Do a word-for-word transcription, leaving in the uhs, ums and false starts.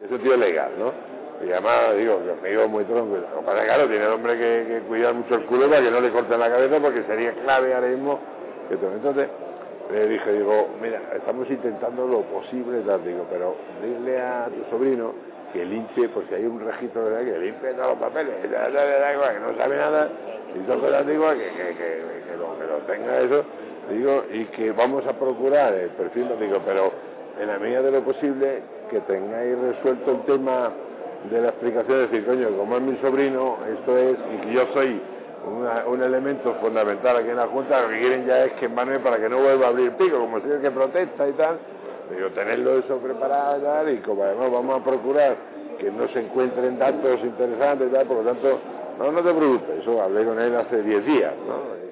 Ese tío es legal, ¿no? Y además, digo, que me digo muy tronco. Lo que pasa es que, claro, tiene el hombre que, que cuidar mucho el culo para que no le corten la cabeza, porque sería clave ahora mismo que todo. Entonces, le dije, digo, mira, estamos intentando lo posible, tal, digo, pero dile a tu sobrino que limpie, porque hay un registro de que limpie todos los papeles, da, da, da, da, igual, que no sabe nada, y todo cosas, digo, que, que, que, que, lo, que lo tenga eso, digo, y que vamos a procurar el perfil, digo, pero en la medida de lo posible, que tengáis resuelto el tema de la explicación, de decir, coño, como es mi sobrino, esto es, y que yo soy una, un elemento fundamental aquí en la Junta, lo que quieren ya es que embarme para que no vuelva a abrir pico, como si es que protesta y tal, digo, tenerlo eso preparado y tal, y como además vamos a procurar que no se encuentren datos interesantes y tal, por lo tanto, no, no te preocupes, eso hablé con él hace diez días, ¿no?